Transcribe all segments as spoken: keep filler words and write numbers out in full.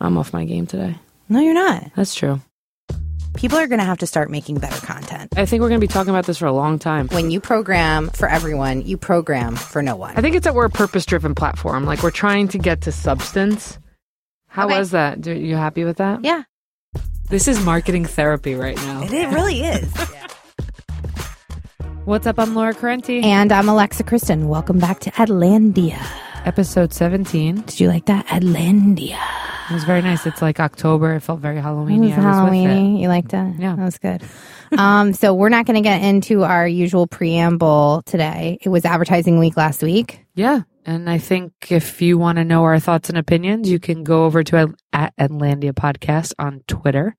I'm off my game today. No, you're not. That's true. People are going to have to start making better content. I think we're going to be talking about this for a long time. When you program for everyone, you program for no one. I think it's that we're a purpose-driven platform. Like, we're trying to get to substance. How Okay. was that? Are you happy with that? Yeah. This is marketing therapy right now. It, it really is. What's up? I'm Laura Carenti. And I'm Alexa Kristen. Welcome back to Adlandia. Episode seventeen. Did you like that? Adlandia. It was very nice. It's like October. It felt very Halloween-y. It was I was with Halloween-y. it. You liked it? Yeah. That was good. um, so we're not going to get into our usual preamble today. It was advertising week last week. Yeah. And I think if you want to know our thoughts and opinions, you can go over to Ad- at Adlandia Podcast on Twitter.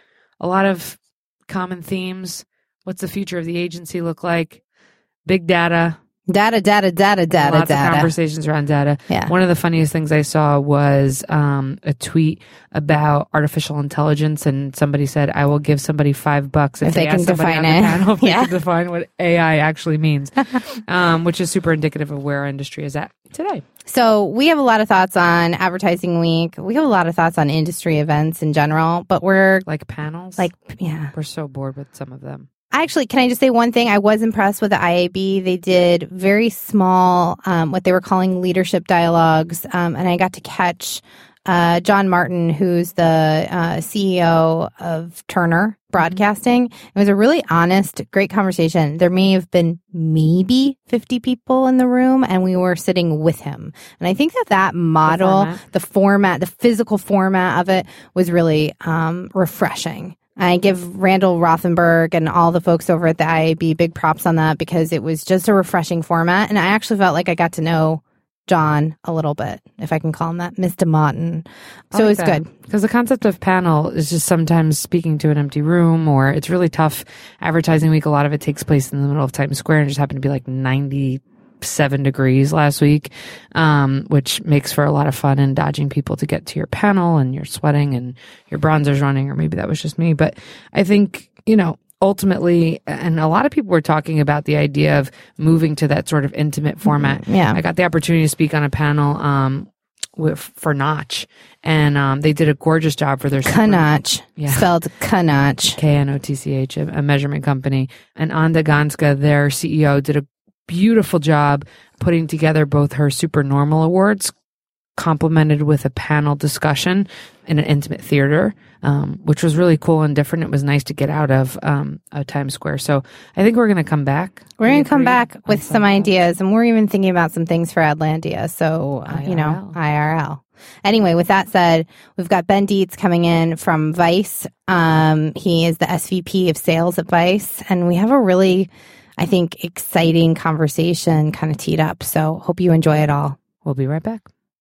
A lot of common themes. What's the future of the agency look like? Big data. Data, data, data, data, Lots data. of conversations around data. Yeah. One of the funniest things I saw was um, a tweet about artificial intelligence, and somebody said, "I will give somebody five bucks if, If they ask can somebody define on the it." panel if Yeah. they can define what A I actually means," um, which is super indicative of where our industry is at today. So we have a lot of thoughts on advertising week. We have a lot of thoughts on industry events in general, but we're Like panels, like, yeah. we're so bored with some of them. Actually, can I just say one thing? I was impressed with the I A B. They did very small, um, what they were calling leadership dialogues. Um, and I got to catch uh, John Martin, who's the uh, C E O of Turner Broadcasting. It was a really honest, great conversation. There may have been maybe fifty people in the room, and we were sitting with him. And I think that that model, format. the format, the physical format of it was really um, refreshing. I give Randall Rothenberg and all the folks over at the I A B big props on that because it was just a refreshing format. And I actually felt like I got to know John a little bit, if I can call him that, Mister Martin. So it was good. Because the concept of panel is just sometimes speaking to an empty room, or it's really tough. Advertising week, a lot of it takes place in the middle of Times Square and just happened to be like ninety-seven degrees last week, um, which makes for a lot of fun and dodging people to get to your panel, and you're sweating and your bronzer's running, or maybe that was just me. But I think, you know, ultimately, and a lot of people were talking about the idea of moving to that sort of intimate format. Yeah. I got the opportunity to speak on a panel um, with, for Notch, and um, they did a gorgeous job for their Knotch, Yeah. spelled Knotch. K N O T C H, a, a measurement company. And Anda Ganska, their C E O, did a beautiful job putting together both her Supernormal Awards, complemented with a panel discussion in an intimate theater, um, which was really cool and different. It was nice to get out of um, uh, Times Square. So I think we're going to come back. We're going to come agree back on with some that? ideas, and we're even thinking about some things for Adlandia. So, uh, you know, I R L. Anyway, with that said, we've got Ben Dietz coming in from Vice. Um, he is the S V P of sales at Vice, and we have a really, I think, exciting conversation kind of teed up. So hope you enjoy it all. We'll be right back.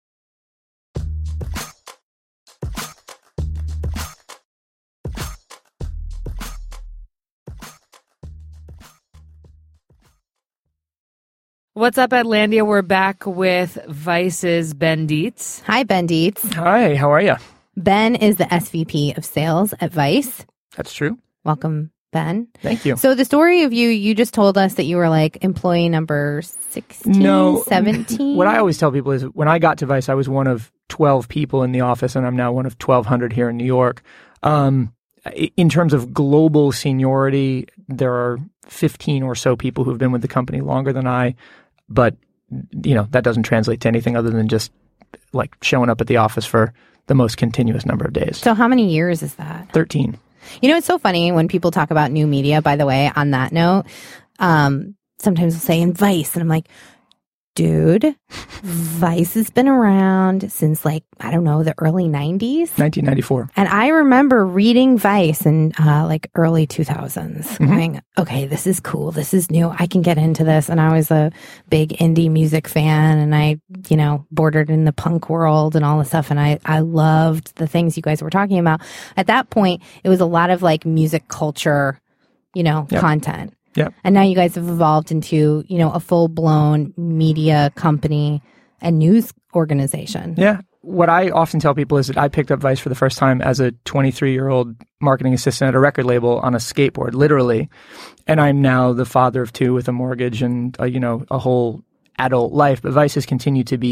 What's up, Adlandia? We're back with Vice's Ben Dietz. Hi, Ben Dietz. Hi, how are you? Ben is the S V P of sales at Vice. That's true. Welcome, Ben. Thank you. So the story of you, you just told us that you were like employee number sixteen, No. seventeen. What I always tell people is when I got to Vice, I was one of twelve people in the office, and I'm now one of twelve hundred here in New York. Um, i- in terms of global seniority, there are fifteen or so people who've been with the company longer than I, but you know that doesn't translate to anything other than just like showing up at the office for the most continuous number of days. So how many years is that? thirteen. You know, it's so funny when people talk about new media, by the way, on that note, um, sometimes they'll say in Vice, and I'm like, dude, Vice has been around since like, I don't know, the early nineties. nineteen ninety-four. And I remember reading Vice in uh, like early two thousands, Mm-hmm. going, okay, this is cool. This is new. I can get into this. And I was a big indie music fan, and I, you know, bordered in the punk world and all this stuff. And I, I loved the things you guys were talking about. At that point, it was a lot of like music culture, you know, Yep. content. Yep. And now you guys have evolved into, you know, a full blown media company and news organization. Yeah. What I often tell people is that I picked up Vice for the first time as a twenty-three-year-old marketing assistant at a record label on a skateboard, literally. And I'm now the father of two with a mortgage and, uh, you know, a whole adult life. But Vice has continued to be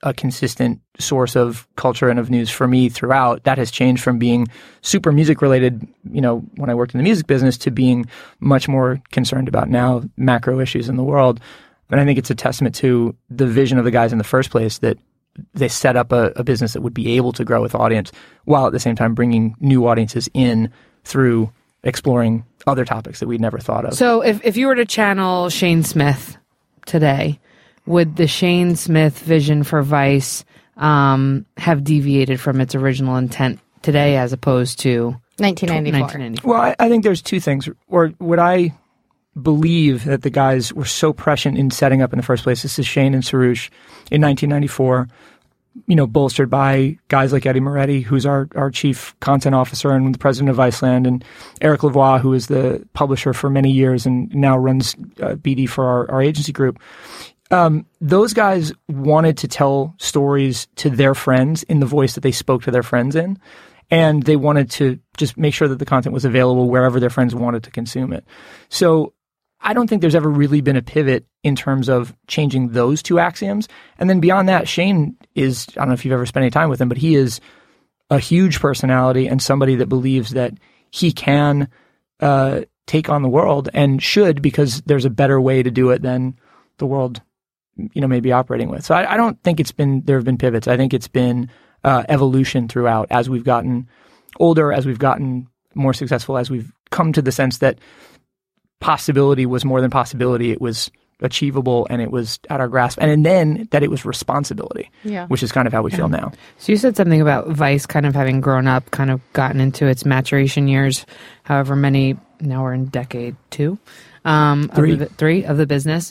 a consistent source of culture and of news for me throughout. That has changed from being super music related, you know, when I worked in the music business, to being much more concerned about now macro issues in the world. And I think it's a testament to the vision of the guys in the first place, that they set up a, a business that would be able to grow with audience while at the same time bringing new audiences in through exploring other topics that we'd never thought of. So if, if you were to channel Shane Smith today, would the Shane Smith vision for Vice um, have deviated from its original intent today as opposed to nineteen ninety-four? nineteen ninety-four? Well, I, I think there's two things. Or would I believe that the guys were so prescient in setting up in the first place? This is Shane and Soroush in nineteen ninety-four, you know, bolstered by guys like Eddie Moretti, who's our, our chief content officer and the president of Viceland, and Eric Lavoie, who is the publisher for many years and now runs uh, B D for our, our agency group. Um, those guys wanted to tell stories to their friends in the voice that they spoke to their friends in. And they wanted to just make sure that the content was available wherever their friends wanted to consume it. So I don't think there's ever really been a pivot in terms of changing those two axioms. And then beyond that, Shane is, I don't know if you've ever spent any time with him, but he is a huge personality and somebody that believes that he can uh, take on the world, and should, because there's a better way to do it than the world, you know, may be operating with. So I, I don't think it's been, there have been pivots. I think it's been uh, evolution throughout as we've gotten older, as we've gotten more successful, as we've come to the sense that possibility was more than possibility. It was achievable and it was at our grasp. And then that it was responsibility, yeah. which is kind of how we yeah. feel now. So you said something about Vice kind of having grown up, kind of gotten into its maturation years, however many, now we're in decade two, um, three. Of the, three of the business.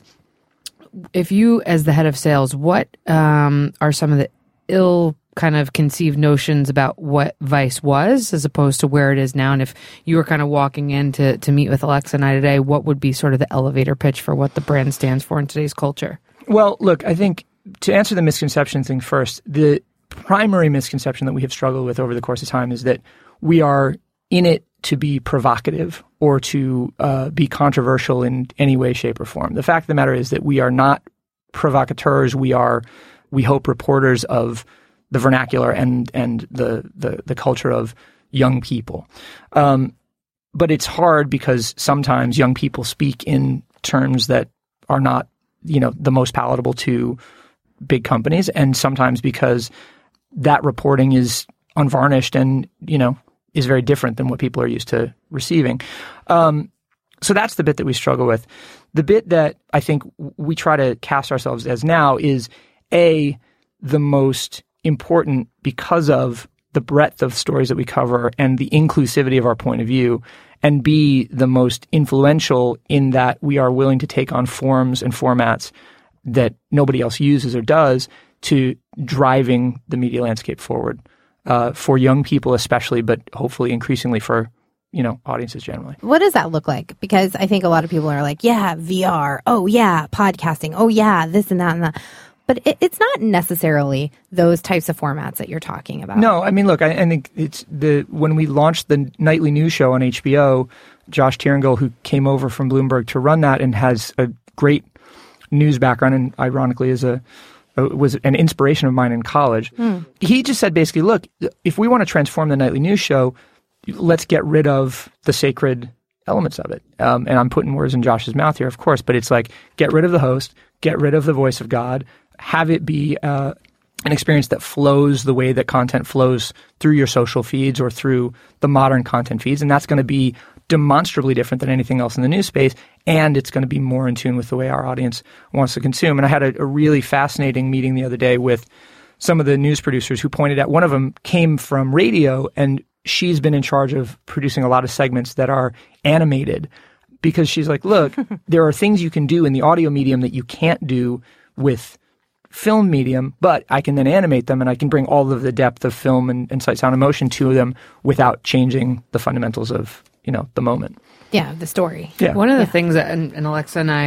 If you, as the head of sales, what um, are some of the ill kind of conceived notions about what Vice was as opposed to where it is now? And if you were kind of walking in to, to meet with Alexa and I today, what would be sort of the elevator pitch for what the brand stands for in today's culture? Well, look, I think to answer the misconception thing first, the primary misconception that we have struggled with over the course of time is that we are in it to be provocative or to uh, be controversial in any way, shape, or form. The fact of the matter is that we are not provocateurs. We are, we hope, reporters of the vernacular and and the the, the culture of young people. Um, but it's hard because sometimes young people speak in terms that are not, you know, the most palatable to big companies, and sometimes because that reporting is unvarnished and, you know, is very different than what people are used to receiving. Um, so that's the bit that we struggle with. The bit that I think we try to cast ourselves as now is A, the most important because of the breadth of stories that we cover and the inclusivity of our point of view, and B, the most influential in that we are willing to take on forms and formats that nobody else uses or does to driving the media landscape forward. Uh, for young people especially, but hopefully increasingly for, you know, audiences generally. What does that look like? Because I think a lot of people are like, yeah, V R. Oh, yeah, podcasting. Oh, yeah, this and that and that. But it, it's not necessarily those types of formats that you're talking about. No, I mean, look, I, I think it's the when we launched the nightly news show on H B O, Josh Tieringal, who came over from Bloomberg to run that and has a great news background and ironically is a was an inspiration of mine in college. Mm. He just said basically, look, if we want to transform the nightly news show, let's get rid of the sacred elements of it. Um, and I'm putting words in Josh's mouth here, of course, but it's like, get rid of the host, get rid of the voice of God, have it be uh, an experience that flows the way that content flows through your social feeds or through the modern content feeds. And that's going to be demonstrably different than anything else in the news space, and it's going to be more in tune with the way our audience wants to consume. And I had a, a really fascinating meeting the other day with some of the news producers who pointed out, one of them came from radio, and she's been in charge of producing a lot of segments that are animated because she's like, look, there are things you can do in the audio medium that you can't do with film medium, but I can then animate them and I can bring all of the depth of film and, and sight, sound, and motion to them without changing the fundamentals of, you know, the moment. Yeah, the story. Yeah. One of the yeah. things that, and, and Alexa and I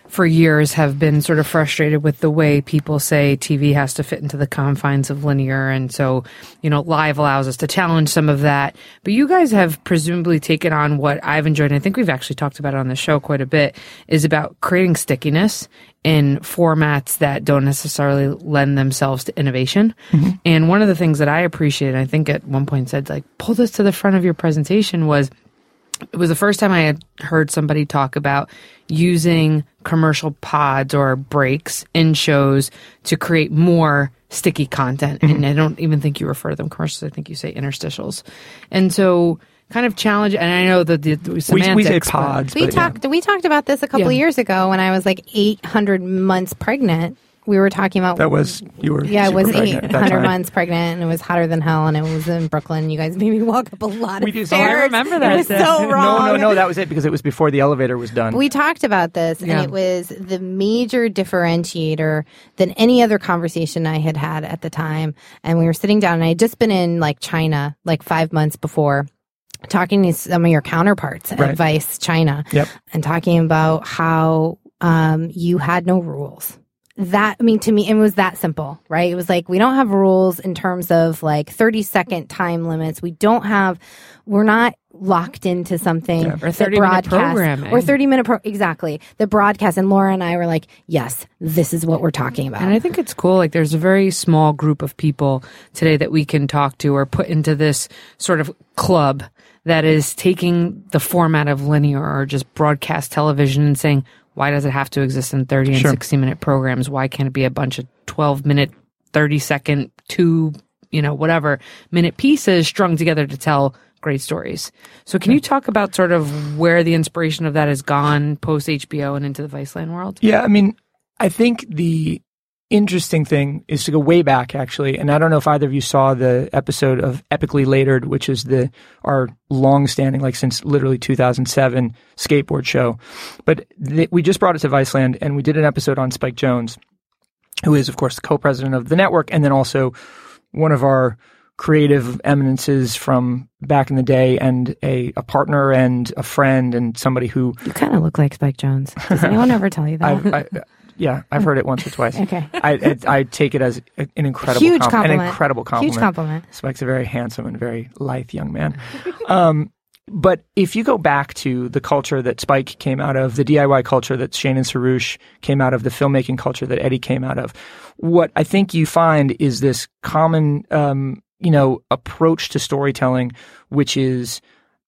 for years have been sort of frustrated with the way people say T V has to fit into the confines of linear. And so, you know, live allows us to challenge some of that. But you guys have presumably taken on what I've enjoyed, and I think we've actually talked about it on the show quite a bit, is about creating stickiness in formats that don't necessarily lend themselves to innovation. Mm-hmm. And one of the things that I appreciated, I think at one point said, like, pull this to the front of your presentation, was it was the first time I had heard somebody talk about using commercial pods or breaks in shows to create more sticky content. Mm-hmm. And I don't even think you refer to them commercials. I think you say interstitials. And so kind of challenge, and I know that the, the semantics. We, we say pods. We talked, yeah. we talked about this a couple yeah. of years ago when I was like eight hundred months pregnant. We were talking about that was you were yeah I was eight hundred months pregnant, and it was hotter than hell, and it was in Brooklyn. You guys made me walk up a lot we of do, stairs. I remember that. It was so wrong. No, no, no. That was it because it was before the elevator was done. We talked about this, yeah. and it was the major differentiator than any other conversation I had had at the time. And we were sitting down, and I had just been in like China like five months before, talking to some of your counterparts at right. Vice China, yep. and talking about how um, you had no rules. That, I mean, to me, it was that simple, right? It was like, we don't have rules in terms of like thirty second time limits. We don't have, we're not locked into something yeah, or thirty minute programming or thirty minute pro exactly the broadcast. And Laura and I were like, yes, this is what we're talking about. And I think it's cool. Like, there's a very small group of people today that we can talk to or put into this sort of club that is taking the format of linear or just broadcast television and saying, why does it have to exist in thirty and sure. sixty minute programs? Why can't it be a bunch of twelve minute, thirty second, two, you know, whatever minute pieces strung together to tell great stories? So can you talk about sort of where the inspiration of that has gone post H B O and into the Viceland world? Yeah, I mean, I think the interesting thing is to go way back, actually. And I don't know if either of you saw the episode of Epically Latered, which is the our long-standing, like since literally two thousand seven skateboard show. But th- we just brought it to Viceland, and we did an episode on Spike Jonze, who is, of course, the co-president of the network, and then also one of our creative eminences from back in the day, and a, a partner and a friend and somebody who... You kind of look like Spike Jonze. Does anyone ever tell you that? I, I, Yeah, I've heard it once or twice. Okay. I, I I take it as an incredible Huge com- compliment. An incredible compliment. Huge compliment. Spike's a very handsome and very lithe young man. um, but if you go back to the culture that Spike came out of, the D I Y culture that Shane and Sarouche came out of, the filmmaking culture that Eddie came out of, what I think you find is this common, um, you know, approach to storytelling, which is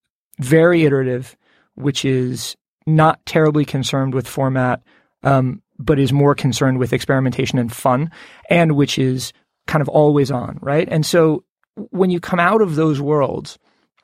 very iterative, which is not terribly concerned with format, um, but is more concerned with experimentation and fun, and which is kind of always on, right? And so when you come out of those worlds,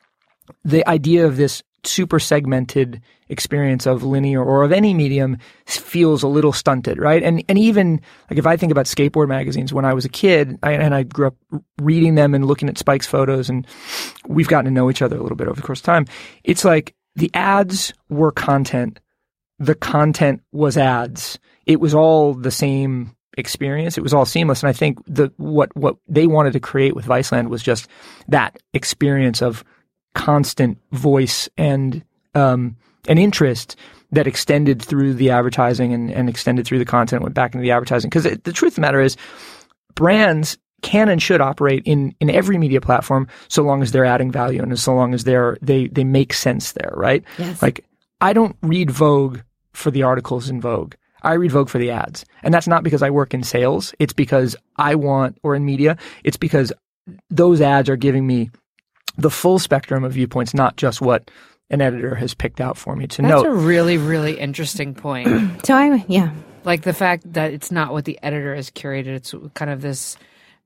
the idea of this super segmented experience of linear or of any medium feels a little stunted, right? And and even like if I think about skateboard magazines when I was a kid, I, and I grew up reading them and looking at Spike's photos, and we've gotten to know each other a little bit over the course of time, it's like the ads were content, the content was ads. It was all the same experience. It was all seamless. And I think the what what they wanted to create with Viceland was just that experience of constant voice and um, an interest that extended through the advertising and, and extended through the content, went back into the advertising. Because the truth of the matter is, brands can and should operate in, in every media platform so long as they're adding value and so long as they're they they make sense there, right? Yes. Like, I don't read Vogue for the articles in Vogue. I read Vogue for the ads. And that's not because I work in sales. It's because I want, or in media, it's because those ads are giving me the full spectrum of viewpoints, not just what an editor has picked out for me to That's note. That's a really, really interesting point. So I, yeah. Like the fact that it's not what the editor has curated. It's kind of this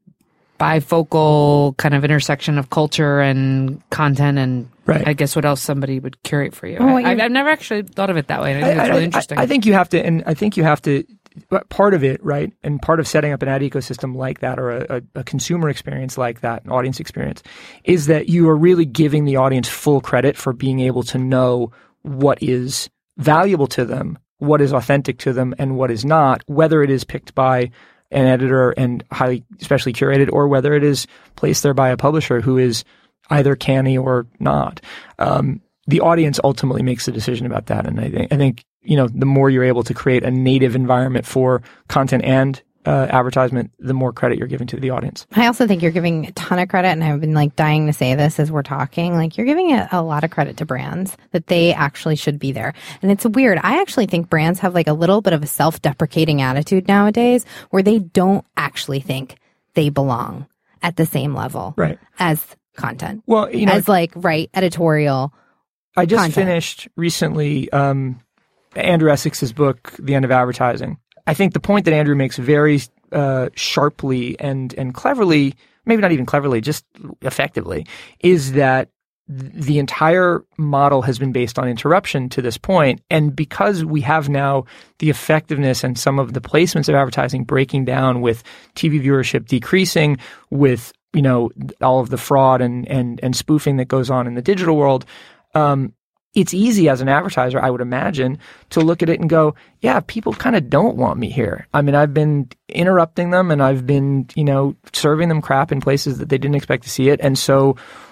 bifocal kind of intersection of culture and content, and right. I guess what else somebody would curate for you. Oh, I, I've never actually thought of it that way. And I think I, it's really I, interesting. I, I think you have to, and I think you have to, part of it, right, and part of setting up an ad ecosystem like that, or a, a, a consumer experience like that, an audience experience, is that you are really giving the audience full credit for being able to know what is valuable to them, what is authentic to them, and what is not, whether it is picked by an editor and highly, especially curated, or whether it is placed there by a publisher who is either canny or not. Um, the audience ultimately makes the decision about that, and I think, I think you know, the more you're able to create a native environment for content and uh, advertisement, the more credit you're giving to the audience. I also think you're giving a ton of credit, and I've been like dying to say this as we're talking, like you're giving a, a lot of credit to brands that they actually should be there. And it's weird. I actually think brands have like a little bit of a self-deprecating attitude nowadays where they don't actually think they belong at the same level right. as content. Well, you know, as like, right, editorial I just content. finished recently um, Andrew Essex's book, The End of Advertising. I think the point that Andrew makes very uh, sharply and and cleverly, maybe not even cleverly, just effectively, is that th- the entire model has been based on interruption to this point. And because we have now the effectiveness and some of the placements of advertising breaking down with T V viewership decreasing, with you know all of the fraud and and and spoofing that goes on in the digital world, um, it's easy as an advertiser, I would imagine, to look at it and go, yeah, people kind of don't want me here. I mean, I've been interrupting them and I've been, you know, serving them crap in places that they didn't expect to see it. And so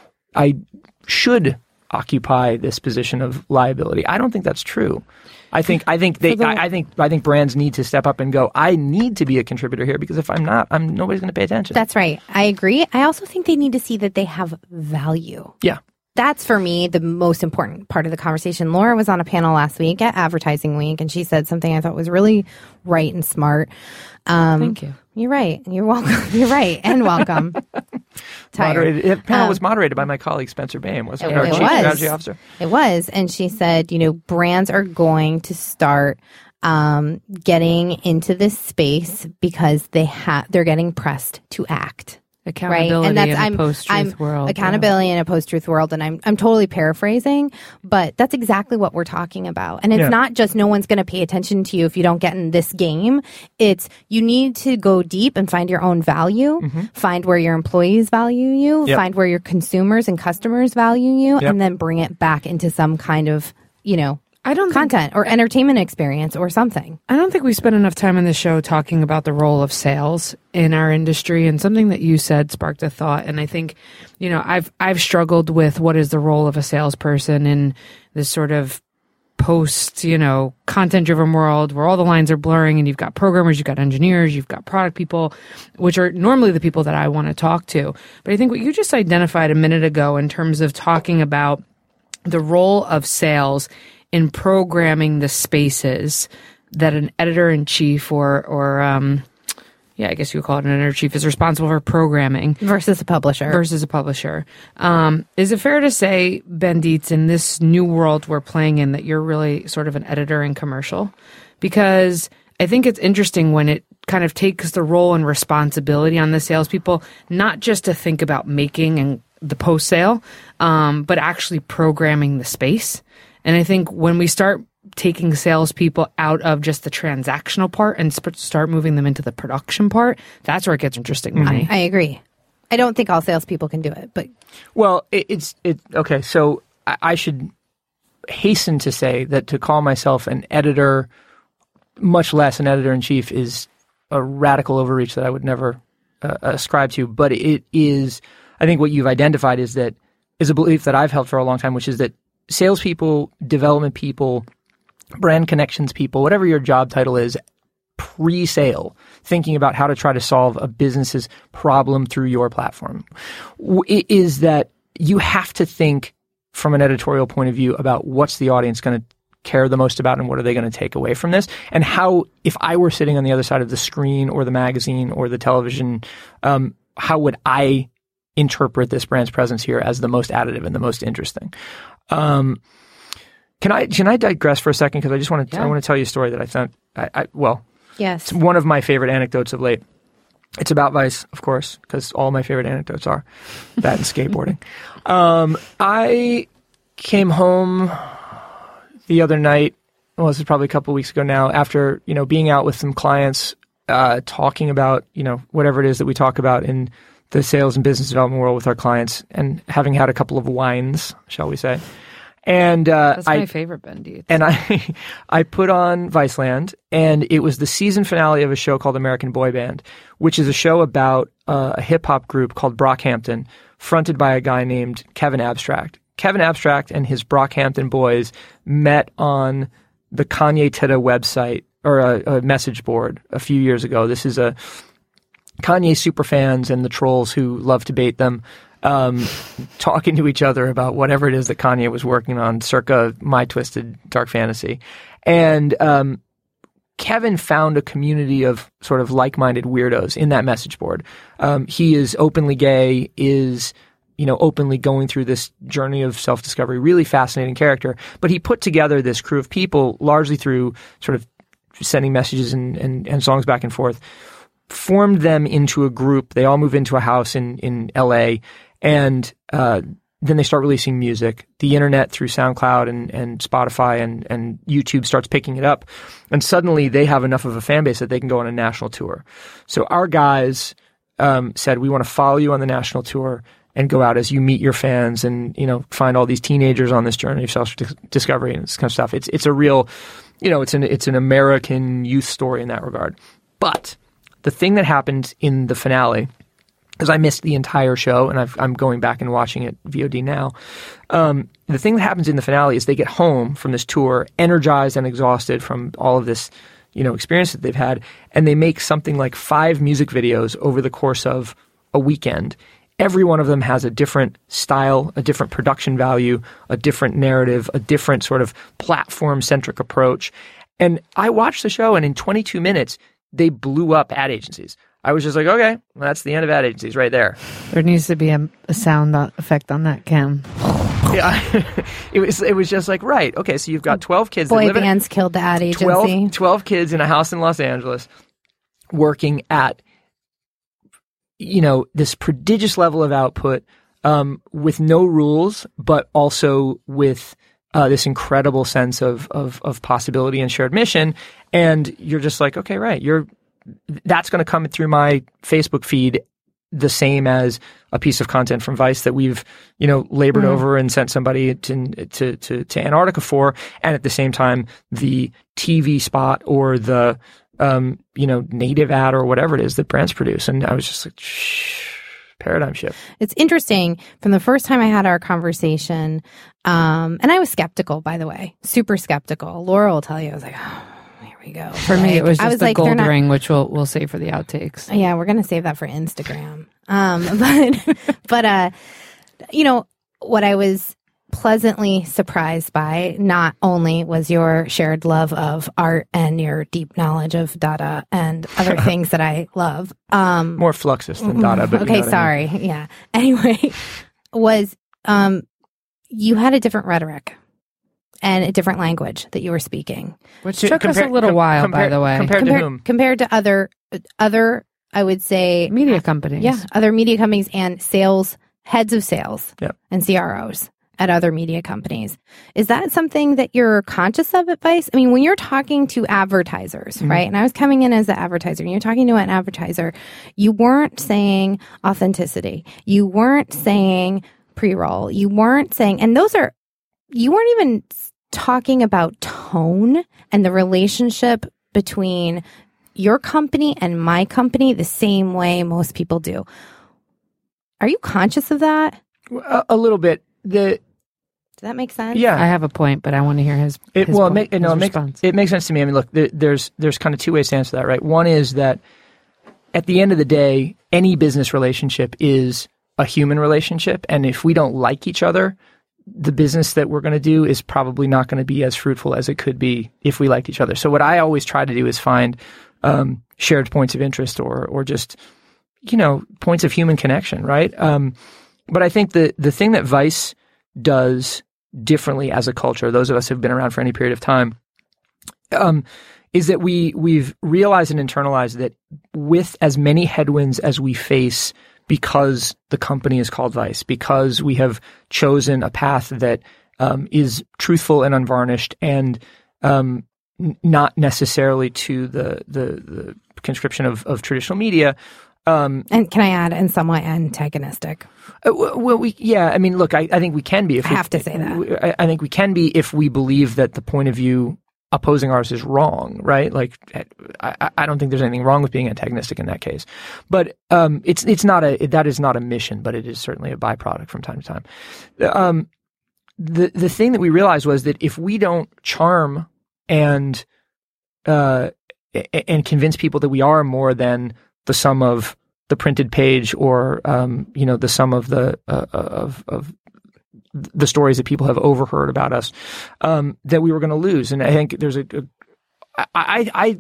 I should occupy this position of liability. I don't think that's true. I think I think they the, I, I think I think brands need to step up and go, I need to be a contributor here, because if I'm not, I'm nobody's going to pay attention. That's right. I agree. I also think they need to see that they have value. Yeah. That's, for me, the most important part of the conversation. Laura was on a panel last week at Advertising Week, and she said something I thought was really right and smart. Um, Thank you. You're right. You're welcome. You're right. And welcome. Moderated. The panel Um, was moderated by my colleague Spencer Bain, wasn't it? It, Our it Chief was. Strategy Officer. It was. And she said, you know, brands are going to start um, getting into this space because they have they're getting pressed to act. Accountability right? And that's, in a I'm, post-truth I'm, world. Accountability in a post-truth world. And I'm, I'm totally paraphrasing, but that's exactly what we're talking about. And it's Yeah. not just no one's going to pay attention to you if you don't get in this game. It's you need to go deep and find your own value, Mm-hmm. find where your employees value you, Yep. find where your consumers and customers value you, Yep. and then bring it back into some kind of, you know, I don't think, content or entertainment experience or something. I don't think we spent enough time in the show talking about the role of sales in our industry, and something that you said sparked a thought. And I think, you know, I've I've struggled with what is the role of a salesperson in this sort of post, you know, content driven world where all the lines are blurring and you've got programmers, you've got engineers, you've got product people, which are normally the people that I want to talk to. But I think what you just identified a minute ago in terms of talking about the role of sales in programming the spaces that an editor-in-chief or, or um, yeah, I guess you would call it an editor-in-chief is responsible for programming Versus a publisher. versus a publisher. Um, is it fair to say, Ben Dietz, in this new world we're playing in, that you're really sort of an editor in commercial? Because I think it's interesting when it kind of takes the role and responsibility on the salespeople, not just to think about making and the post-sale, um, but actually programming the space. And I think when we start taking salespeople out of just the transactional part and sp- start moving them into the production part, that's where it gets interesting to me. I agree. I don't think all salespeople can do it, but Well, it, it's it okay. So I, I should hasten to say that to call myself an editor, much less an editor in chief, is a radical overreach that I would never uh, ascribe to. But it is, I think, what you've identified is that is a belief that I've held for a long time, which is that salespeople, development people, brand connections people, whatever your job title is, pre-sale, thinking about how to try to solve a business's problem through your platform, it is that you have to think from an editorial point of view about what's the audience going to care the most about and what are they going to take away from this, and how, if I were sitting on the other side of the screen or the magazine or the television, um, how would I interpret this brand's presence here as the most additive and the most interesting? Um, can I can I digress for a second, because I just want to Yeah. I want to tell you a story that I found. I, I well, yes. it's one of my favorite anecdotes of late. It's about Vice, of course, because all my favorite anecdotes are that and skateboarding. Um, I came home the other night. Well, this is probably a couple of weeks ago now. After you know being out with some clients, uh, talking about you know whatever it is that we talk about in the sales and business development world with our clients, and having had a couple of wines, shall we say. And uh, That's I, my favorite Ben Dietz. and I, I put on Viceland, and it was the season finale of a show called American Boy Band, which is a show about uh, a hip hop group called Brockhampton, fronted by a guy named Kevin Abstract. Kevin Abstract and his Brockhampton boys met on the Kanye Twitter website or a, a message board a few years ago. This is a Kanye superfans and the trolls who love to bait them, um, talking to each other about whatever it is that Kanye was working on, circa My Twisted Dark Fantasy. And um, Kevin found a community of sort of like-minded weirdos in that message board. Um, he is openly gay, is, you know, openly going through this journey of self-discovery, really fascinating character. But he put together this crew of people largely through sort of sending messages and, and, and songs back and forth, formed them into a group. They all move into a house in, in L A, and uh, then they start releasing music. The internet through SoundCloud and, and Spotify and, and YouTube starts picking it up. And suddenly they have enough of a fan base that they can go on a national tour. So our guys um, said, we want to follow you on the national tour and go out as you meet your fans and, you know, find all these teenagers on this journey of self-discovery and this kind of stuff. It's it's a real, you know, it's an it's an American youth story in that regard. But the thing that happened in the finale, because I missed the entire show and I've, I'm going back and watching it V O D now. Um, the thing that happens in the finale is they get home from this tour, energized and exhausted from all of this, you know, experience that they've had, and they make something like five music videos over the course of a weekend. Every one of them has a different style, a different production value, a different narrative, a different sort of platform-centric approach. And I watched the show, and in twenty-two minutes, they blew up ad agencies. I was just like, okay, well, that's the end of ad agencies right there. There needs to be a, a sound effect on that, Cam. Yeah, it was it was just like, right, okay, so you've got twelve kids. Boy that live bands in, killed the ad agency. twelve, twelve kids in a house in Los Angeles working at, you know, this prodigious level of output um, with no rules, but also with uh, this incredible sense of, of of possibility and shared mission. And you're just like, okay, right, you're that's going to come through my Facebook feed the same as a piece of content from Vice that we've, you know, labored mm-hmm. over and sent somebody to, to to to Antarctica for, and at the same time, the T V spot or the um, you know, native ad or whatever it is that brands produce. And I was just like, shh, paradigm shift. It's interesting. From the first time I had our conversation, um, and I was skeptical, by the way, super skeptical. Laura will tell you, I was like, oh, here we go. For like, me, it was just was the like, gold not... ring, which we'll we'll save for the outtakes. Yeah, we're gonna save that for Instagram. Um, but but uh, you know, what I was pleasantly surprised by not only was your shared love of art and your deep knowledge of Dada and other things that I love. Um, More Fluxus than Dada, but okay, you know sorry. I mean. Yeah. Anyway, was um, you had a different rhetoric and a different language that you were speaking, which took compar- us a little com- while, compar- by the way, compared compared to whom? Compared to other other, I would say media companies. Yeah, other media companies and sales heads of sales yep. and C R Os at other media companies. Is that something that you're conscious of at Vice? I mean, when you're talking to advertisers, mm-hmm. right? And I was coming in as an advertiser, and you're talking to an advertiser, you weren't saying authenticity. You weren't saying pre-roll. You weren't saying, and those are, you weren't even talking about tone and the relationship between your company and my company the same way most people do. Are you conscious of that? A, a little bit. The Does that make sense? Yeah, I have a point, but I want to hear his. It, his well, point, it, make, no, it makes it makes sense to me. I mean, look, there, there's there's kind of two ways to answer that, right? One is that at the end of the day, any business relationship is a human relationship, and if we don't like each other, the business that we're going to do is probably not going to be as fruitful as it could be if we liked each other. So what I always try to do is find um, shared points of interest, or or just you know points of human connection, right? Um, But I think the the thing that Vice does differently as a culture, those of us who've been around for any period of time, um, is that we we've realized and internalized that with as many headwinds as we face, because the company is called Vice, because we have chosen a path that um, is truthful and unvarnished, and um, n- not necessarily to the the, the conscription of, of traditional media. Um, and can I add, and somewhat antagonistic? Uh, well, we yeah. I mean, look, I, I think we can be. If I we, have to say that. We, I, I think we can be if we believe that the point of view opposing ours is wrong, right? Like, I, I don't think there's anything wrong with being antagonistic in that case. But um, it's it's not a that is not a mission, but it is certainly a byproduct from time to time. Um, the the thing that we realized was that if we don't charm and uh, and convince people that we are more than the sum of the printed page or um, you know the sum of the uh, of of the stories that people have overheard about us, um, that we were going to lose. And I think there's a, a I, I, I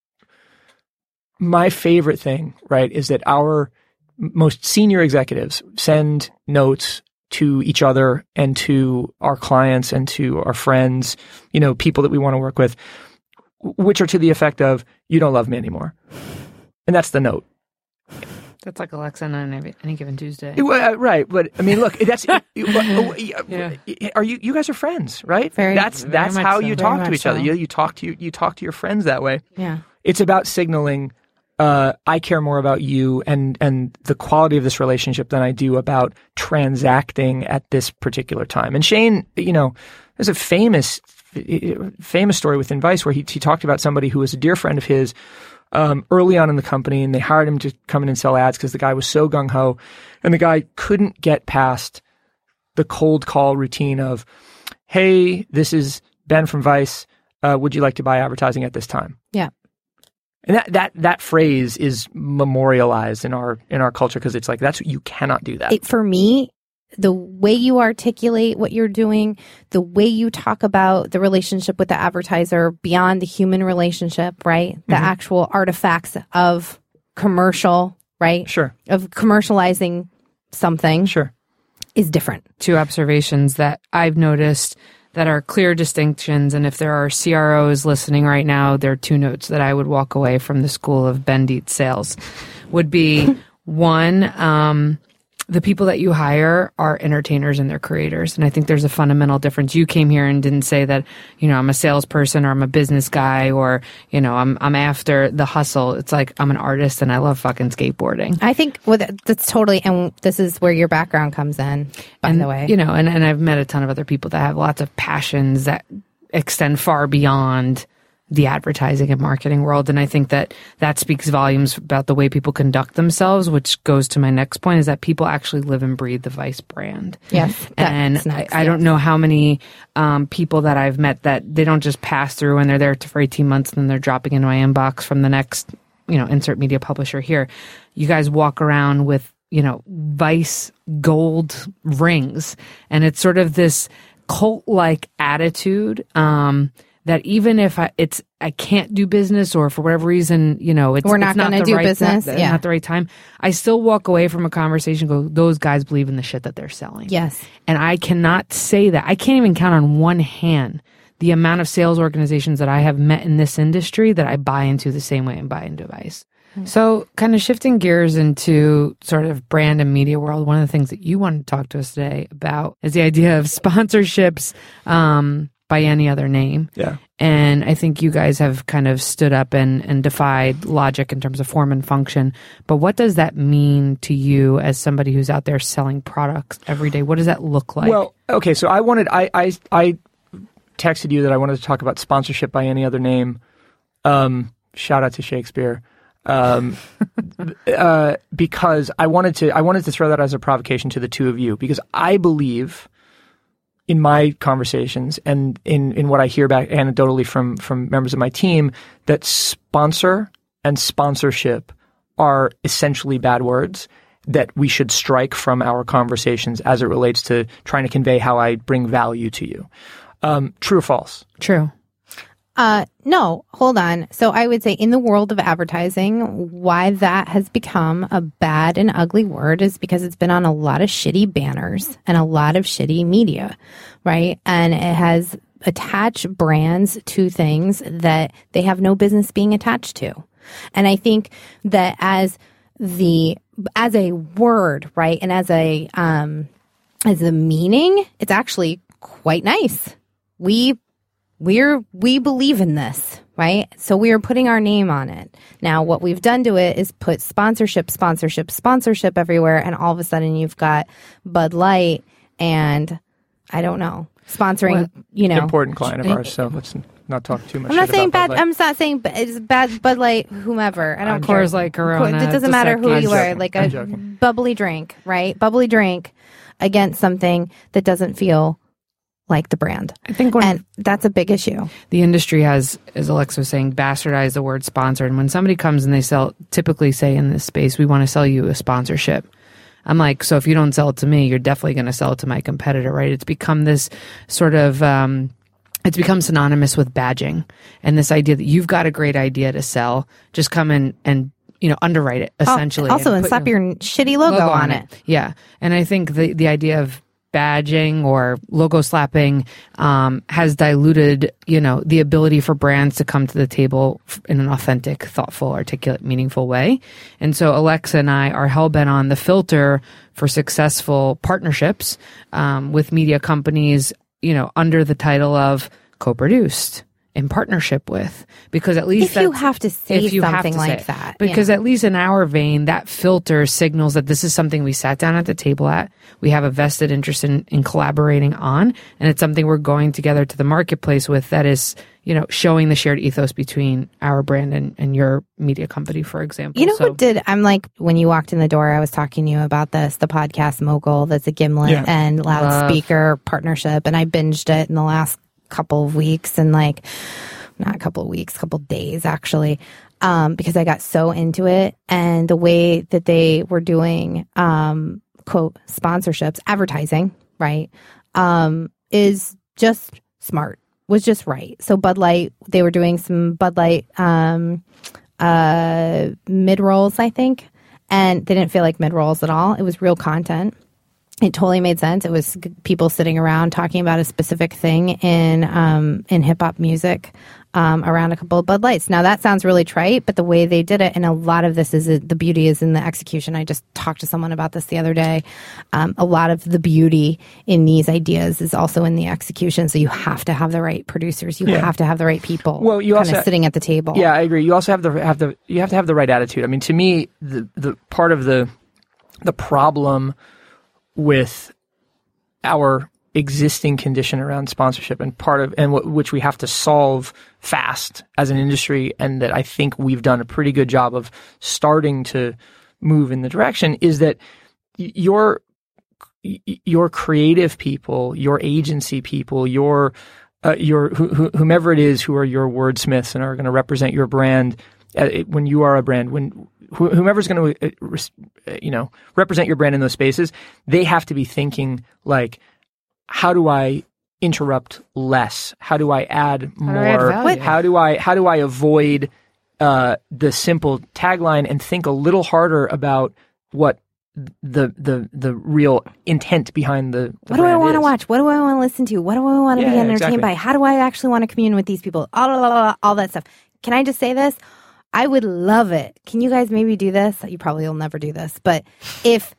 my favorite thing, right, is that our most senior executives send notes to each other and to our clients and to our friends, you know, people that we want to work with, which are to the effect of, you don't love me anymore. And that's the note. That's like Alexa on any, any given Tuesday. Well, right. But I mean, look, that's, yeah. Are you, you guys are friends, right? Very, that's, very that's how so. you very talk to each so. other. You, you talk to, you talk to your friends that way. Yeah. It's about signaling, uh, I care more about you and, and the quality of this relationship than I do about transacting at this particular time. And Shane, you know, there's a famous, famous story within Vice where he, he talked about somebody who was a dear friend of his, Um, early on in the company, and they hired him to come in and sell ads because the guy was so gung-ho, and the guy couldn't get past the cold call routine of, hey, this is Ben from Vice. Uh, would you like to buy advertising at this time? Yeah. And that, that, that phrase is memorialized in our, in our culture because it's like, that's, you cannot do that. It, for me, the way you articulate what you're doing, the way you talk about the relationship with the advertiser beyond the human relationship, right? The Mm-hmm. actual artifacts of commercial, right? Sure. Of commercializing something Sure. is different. Two observations that I've noticed that are clear distinctions. And if there are C R Os listening right now, there are two notes that I would walk away from the school of Ben Dietz sales would be one, um, the people that you hire are entertainers and they're creators. And I think there's a fundamental difference. You came here and didn't say that, you know, I'm a salesperson or I'm a business guy or, you know, I'm I'm after the hustle. It's like I'm an artist and I love fucking skateboarding. I think well, that- that's totally, and this is where your background comes in, by and, the way. You know, and, and I've met a ton of other people that have lots of passions that extend far beyond the advertising and marketing world. And I think that that speaks volumes about the way people conduct themselves, which goes to my next point is that people actually live and breathe the Vice brand. Yes. And that's next, I, I yes. don't know how many um, people that I've met that they don't just pass through and they're there for eighteen months and then they're dropping into my inbox from the next, you know, insert media publisher here. You guys walk around with, you know, Vice gold rings. And it's sort of this cult-like attitude, um, that even if I, it's I can't do business or for whatever reason, you know, it's We're not it's not gonna the do right, business, not, yeah. not the right time. I still walk away from a conversation and go, those guys believe in the shit that they're selling. Yes. And I cannot say that. I can't even count on one hand the amount of sales organizations that I have met in this industry that I buy into the same way and buy into Vice. Mm-hmm. So kind of shifting gears into sort of brand and media world, one of the things that you wanted to talk to us today about is the idea of sponsorships, um, by any other name. Yeah. And I think you guys have kind of stood up and, and defied logic in terms of form and function. But what does that mean to you as somebody who's out there selling products every day? What does that look like? Well, okay. So I wanted, I, I, I texted you that I wanted to talk about sponsorship by any other name. Um, shout out to Shakespeare. Um, uh, because I wanted to, I wanted to throw that as a provocation to the two of you, because I believe in my conversations and in, in what I hear back anecdotally from, from members of my team, that sponsor and sponsorship are essentially bad words that we should strike from our conversations as it relates to trying to convey how I bring value to you. Um, true or false? True. Uh, no, hold on. So I would say in the world of advertising, why that has become a bad and ugly word is because it's been on a lot of shitty banners and a lot of shitty media, right? And it has attached brands to things that they have no business being attached to. And I think that as the, as a word, right? And as a, um, as a meaning, it's actually quite nice. We We're, we believe in this, right? So we are putting our name on it. Now, what we've done to it is put sponsorship, sponsorship, sponsorship everywhere. And all of a sudden you've got Bud Light and I don't know, sponsoring, What? you know. Important client of ours, so let's not talk too much. I'm not shit saying about bad, Bud Light. I'm not saying ba- it's bad Bud Light, whomever. I don't I'm care. Coors Light, Corona, It doesn't Dos matter who Equis. you I'm are. joking. Like I'm a joking. bubbly drink, right? Bubbly drink against something that doesn't feel like the brand. I think when And that's a big issue. the industry has, as Alexa was saying, bastardized the word sponsor. And when somebody comes and they sell, typically say in this space, we want to sell you a sponsorship. I'm like, so if you don't sell it to me, you're definitely going to sell it to my competitor, right? It's become this sort of, um, it's become synonymous with badging and this idea that you've got a great idea to sell, just come in and, you know, underwrite it essentially. Oh, also, and put slap your shitty logo, logo on it. Yeah. And I think the, the idea of badging or logo slapping um, has diluted, you know, the ability for brands to come to the table in an authentic, thoughtful, articulate, meaningful way. And so Alexa and I are hell-bent on the filter for successful partnerships um, with media companies, you know, under the title of co-produced, in partnership with, because at least If you that's- have to say if you have something to like say it. that, because yeah. at least in our vein, that filter signals that this is something we sat down at the table at, we have a vested interest in, in collaborating on, and it's something we're going together to the marketplace with that is, you know, showing the shared ethos between our brand and, and your media company, for example. You know So- who did? I'm like, when you walked in the door, I was talking to you about this, the podcast Mogul, that's a Gimlet Yeah. and loudspeaker partnership. And I binged it in the last couple of weeks and like, not a couple of weeks, couple of days actually, um, because I got so into it and the way that they were doing, um, quote, sponsorships, advertising, right, um, is just smart, was just right. So Bud Light, they were doing some Bud Light, um, uh, mid-rolls, I think, and they didn't feel like mid-rolls at all. It was real content. It totally made sense. It was g- people sitting around talking about a specific thing in um, in hip hop music um, around a couple of Bud Lights. Now that sounds really trite, but the way they did it, and a lot of this is the beauty is in the execution. I just talked to someone about this the other day. Um, a lot of the beauty in these ideas is also in the execution. So you have to have the right producers. You Yeah. have to have the right people. Well, you kind also- of sitting at the table. Yeah, I agree. You also have the have the you have to have the right attitude. I mean, to me, the the part of the the problem with our existing condition around sponsorship and part of and w- which we have to solve fast as an industry, and that I think we've done a pretty good job of starting to move in the direction, is that y- your y- your creative people, your agency people, your uh, your wh- wh- whomever it is who are your wordsmiths and are going to represent your brand uh, it, when you are a brand, when wh- whomever's going to uh, res- uh, you know represent your brand in those spaces, they have to be thinking like, how do I interrupt less? How do I add How do I add more? value? How do I how do I avoid uh, the simple tagline and think a little harder about what the the the real intent behind the, the What do I brand want to is. watch? What do I want to listen to? What do I want to Yeah, be entertained exactly. by? How do I actually want to commune with these people? All, all, all, all that stuff. Can I just say this? I would love it. Can you guys maybe do this? You probably will never do this, but if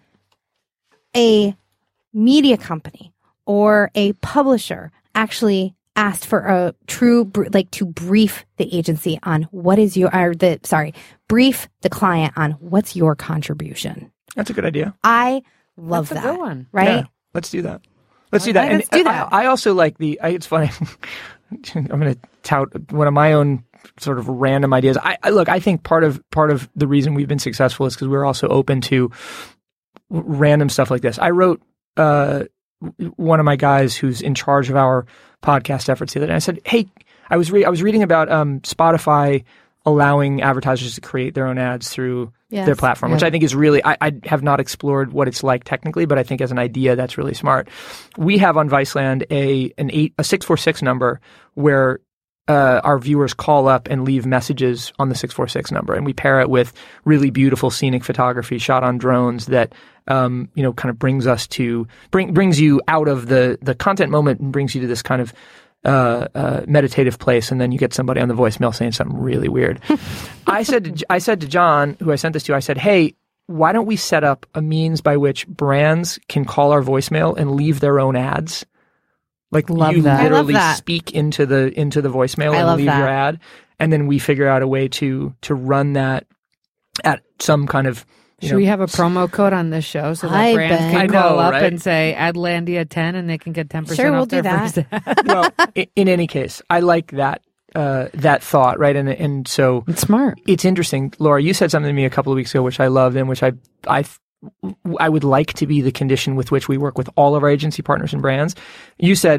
a media company or a publisher actually asked for a true, br- like to brief the agency on what is your, or the, sorry, brief the client on what's your contribution. That's a good idea. I love That's a that. good one. Right? Yeah, let's do that. Let's do Okay, that. And let's do that. I, I also like the. I, it's funny. I'm going to tout one of my own sort of random ideas. I, I look. I think part of part of the reason we've been successful is because we're also open to random stuff like this. I wrote uh, one of my guys who's in charge of our podcast efforts the other day. I said, "Hey, I was re- I was reading about um, Spotify allowing advertisers to create their own ads through Yes. their platform, which Yeah. I think is really, I, I have not explored what it's like technically, but I think as an idea, that's really smart. We have on Viceland a an eight a six four six number where uh, our viewers call up and leave messages on the six four six number, and we pair it with really beautiful scenic photography shot on drones that um, you know kind of brings us to bring brings you out of the the content moment and brings you to this kind of Uh, uh, meditative place, and then you get somebody on the voicemail saying something really weird. I said, to, I said to John, who I sent this to, I said, "Hey, why don't we set up a means by which brands can call our voicemail and leave their own ads? Like Love you that. I love literally that. speak into the into the voicemail I and love leave that. your ad, and then we figure out a way to to run that at some kind of." You Should know, we have a promo code on this show so that Hi, brands Ben. can I call know, up right? and say Adlandia ten and they can get ten percent Sure, off we'll their do that. first ad? well, in, in any case, I like that uh, that thought, right? And and so It's smart. it's interesting, Laura. You said something to me a couple of weeks ago, which I loved, and which I I I would like to be the condition with which we work with all of our agency partners and brands. You said,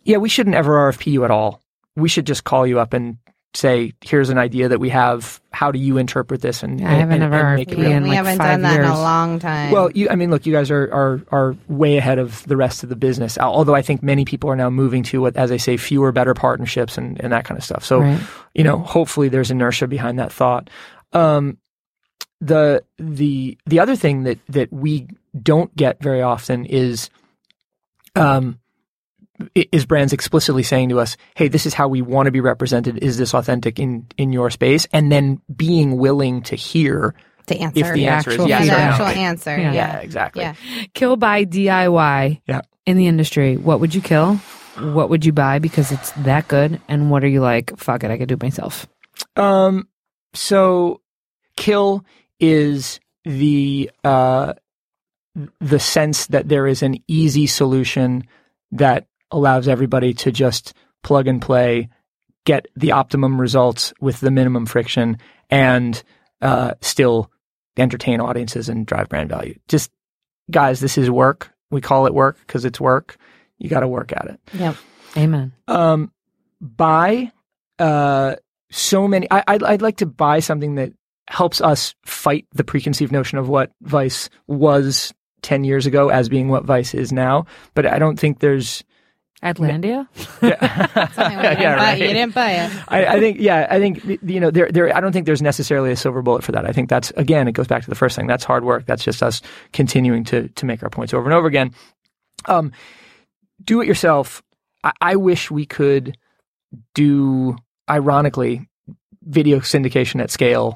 yeah, we shouldn't ever R F P you at all. We should just call you up and say, here's an idea that we have. How do you interpret this? And, I haven't and, ever and make it R F P real. in we like haven't five done that years. in a long time. Well, you, I mean, look, you guys are, are are way ahead of the rest of the business. Although I think many people are now moving to what, as I say, fewer, better partnerships and, and that kind of stuff. So, Right. you know, hopefully there's inertia behind that thought. Um, the the the other thing that that we don't get very often is, um, is brands explicitly saying to us, "Hey, this is how we want to be represented. Is this authentic in in your space?" And then being willing to hear the answer. if the answer is actual yes yeah, or the no. actual answer. Yeah. Yeah. Yeah, exactly. Yeah. Kill, buy, D I Y Yeah. in the industry. What would you kill? What would you buy because it's that good? And what are you like, fuck it, I could do it myself? Um, so kill is the uh, the sense that there is an easy solution that allows everybody to just plug and play, get the optimum results with the minimum friction, and uh, still entertain audiences and drive brand value. Just, guys, this is work. We call it work because it's work. You got to work at it. Yep. Amen. Um, buy uh, so many. I, I'd, I'd like to buy something that helps us fight the preconceived notion of what Vice was ten years ago as being what Vice is now. But I don't think there's. Atlantia? Yeah, Tell me when you, didn't buy, you didn't buy it. I, I think, yeah, I think, you know, there, there, I don't think there's necessarily a silver bullet for that. I think that's, again, it goes back to the first thing. That's hard work. That's just us continuing to, to make our points over and over again. Um, do it yourself. I, I wish we could do, ironically, video syndication at scale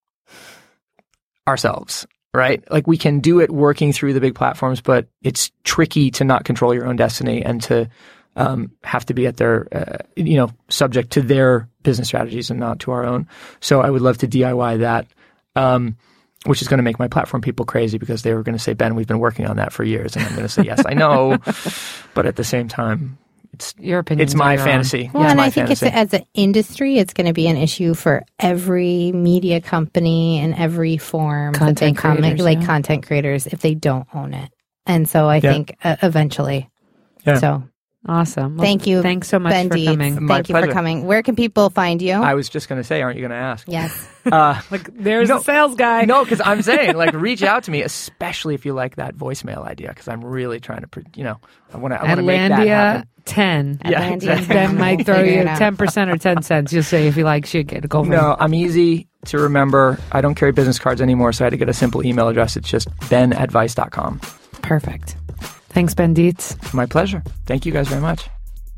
ourselves, right? Like we can do it working through the big platforms, but it's tricky to not control your own destiny and to um, have to be at their, uh, you know, subject to their business strategies and not to our own. So I would love to D I Y that, um, which is going to make my platform people crazy because they were going to say, Ben, we've been working on that for years. And I'm going to say, yes, I know. But at the same time, it's Your opinion. it's my fantasy. Well, it's and my I think fantasy. it's as an industry, it's going to be an issue for every media company in every form that they Content come, creators, like yeah. content creators, if they don't own it. And so I Yeah. think uh, eventually. Yeah. So Awesome. Well, thank you. Thanks so much Ben for Dietz. coming. My Thank you pleasure. for coming. Where can people find you? I was just going to say, aren't you going to ask? Yes. Uh, Like, there's No. the sales guy. no, because I'm saying, like, reach out to me, especially if you like that voicemail idea, because I'm really trying to, pre- you know, I want to I want to make that Atlantia happen. ten. Yeah, Atlantia exactly. ten. Ben might throw Figure you it out. ten percent or ten cents. You'll say if he likes you, get a go for it. No, I'm easy to remember. I don't carry business cards anymore, so I had to get a simple email address. It's just ben at vice dot com. Perfect. Thanks, Ben Dietz. My pleasure. Thank you guys very much.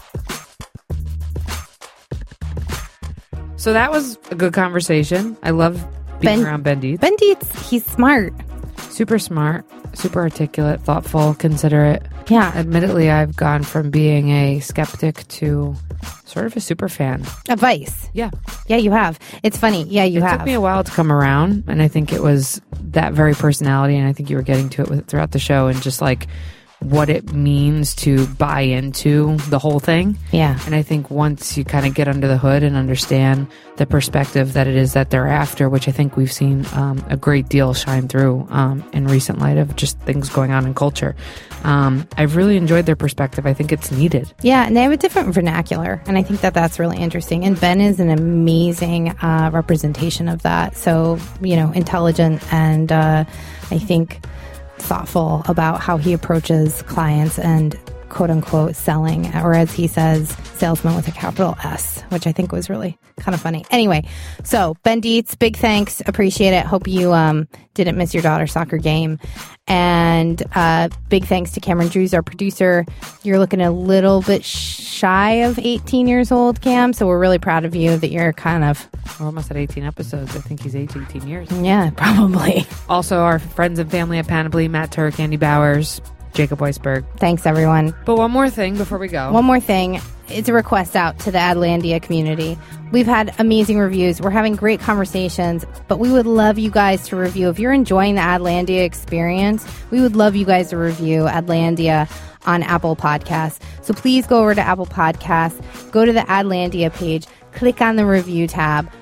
So that was a good conversation. I love being Ben- around Ben Dietz. Ben Dietz, he's smart. Super smart, super articulate, thoughtful, considerate. Yeah. Admittedly, I've gone from being a skeptic to sort of a super fan. Advice. Yeah. Yeah, you have. It's funny. Yeah, you it have. took me a while to come around, and I think it was that very personality, and I think you were getting to it with, throughout the show, and just like what it means to buy into the whole thing. Yeah. And I think once you kind of get under the hood and understand the perspective that it is that they're after, which I think we've seen um, a great deal shine through um, in recent light of just things going on in culture. Um, I've really enjoyed their perspective. I think it's needed. Yeah, and they have a different vernacular, and I think that that's really interesting. And Ben is an amazing uh, representation of that. So, you know, intelligent and uh, I think thoughtful about how he approaches clients and quote unquote selling, or as he says, salesman with a capital S, which I think was really kind of funny. Anyway, so Ben Dietz, big thanks. Appreciate it. Hope you um, didn't miss your daughter's soccer game. And uh, big thanks to Cameron Drews, our producer. You're looking a little bit shy of eighteen years old, Cam. So we're really proud of you that you're kind of, We're almost at eighteen episodes. I think he's aged eighteen years. yeah, probably. Also, our friends and family at Panoply, Matt Turk, Andy Bowers, Jacob Weisberg. Thanks, everyone. But one more thing before we go. One more thing. It's a request out to the Adlandia community. We've had amazing reviews. We're having great conversations, but we would love you guys to review. If you're enjoying the Adlandia experience, we would love you guys to review Adlandia on Apple Podcasts. So please go over to Apple Podcasts, go to the Adlandia page, click on the review tab,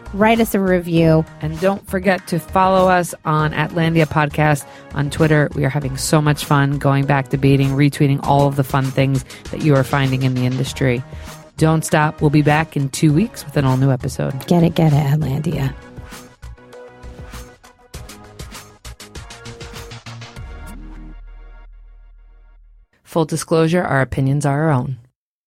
write us a review. And don't forget to follow us on Atlandia Podcast on Twitter. We are having so much fun going back, debating, retweeting all of the fun things that you are finding in the industry. Don't stop. We'll be back in two weeks with an all new episode. Get it, get it, Atlandia. Full disclosure, our opinions are our own.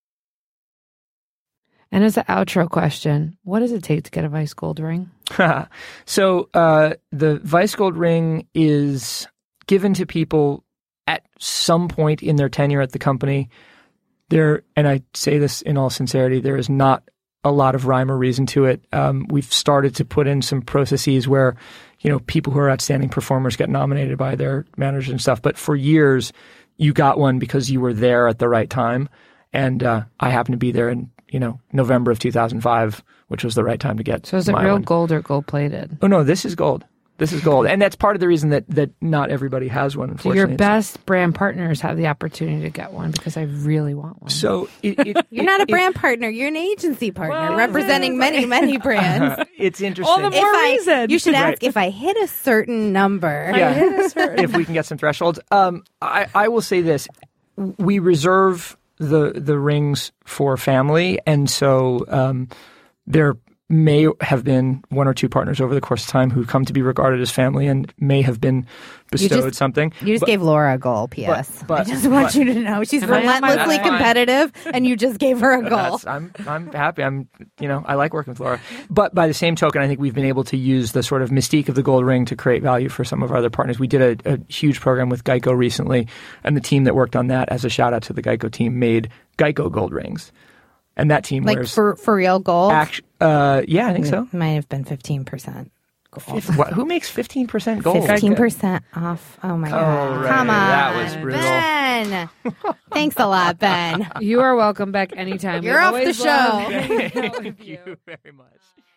And as an outro question, what does it take to get a Vice Gold ring? so uh, the Vice Gold ring is given to people at some point in their tenure at the company. There, and I say this in all sincerity, there is not a lot of rhyme or reason to it. Um, we've started to put in some processes where, you know, people who are outstanding performers get nominated by their managers and stuff. But for years, you got one because you were there at the right time. And uh, I happened to be there in, you know, November of two thousand five, which was the right time to get So is it my real one. gold or gold plated? Oh, no, this is gold. This is gold. And that's part of the reason that, that not everybody has one, So unfortunately. your best brand partners have the opportunity to get one because I really want one. So it, it, You're it- not a it- brand partner. You're an agency partner Well, representing many, many brands. it's interesting. All the more If I- reason. You should ask Right. if I hit a certain number. Yeah. hit a certain- if we can get some thresholds. Um, I, I will say this: we reserve the the rings for family, and so um, there may have been one or two partners over the course of time who come to be regarded as family and may have been bestowed just- something. You just But- gave Laura a goal, P S. but- I just want but- you to know she's Am I on my- relentlessly That's fine. competitive, and you just gave her a goal. That's, I'm I'm happy. I'm you know I like working with Laura, but by the same token, I think we've been able to use the sort of mystique of the gold ring to create value for some of our other partners. We did a, a huge program with Geico recently, and the team that worked on that, as a shout out to the Geico team, made Geico gold rings, and that team Like wears for for real gold. act- uh, yeah, I think so. Might have been fifteen percent gold. Fif- what, who makes fifteen percent gold? Fifteen percent off. Oh my god! right. Come on, That was brutal. Ben. Thanks a lot, Ben. You are welcome back anytime. You're We off the always show. love hanging out with Thank you very much.